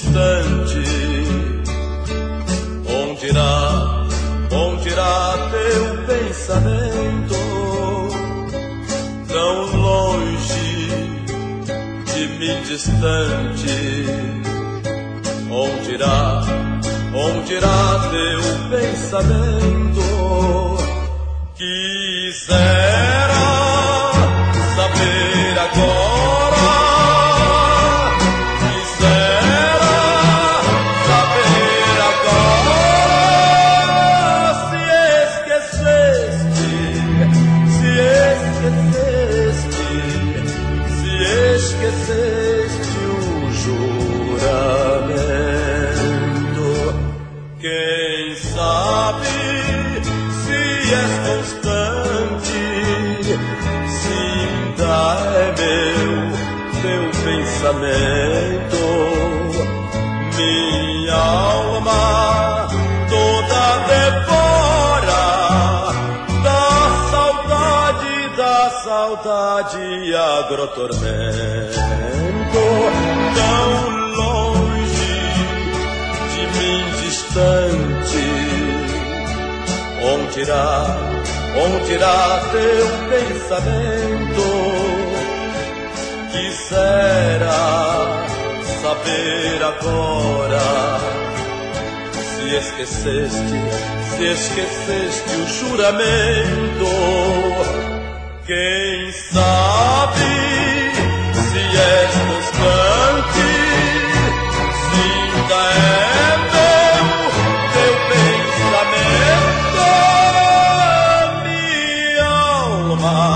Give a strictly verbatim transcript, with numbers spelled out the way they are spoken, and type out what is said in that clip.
distante. Onde irá, onde irá teu pensamento? Tão longe de mim distante. Onde irá, onde irá teu pensamento? Quisera saber agora, quisera saber agora se esqueceste, se esqueceste, se esqueceste o juramento. Quem sabe se és constante, se ainda é meu teu pensamento. Minha alma toda devora da saudade, da saudade agrotormento. Tão longe de mim distante. Onde irá, onde irá teu pensamento? Quisera saber agora se esqueceste, se esqueceste o juramento. Quem sabe se és constante, se ainda é meu teu pensamento. Minha alma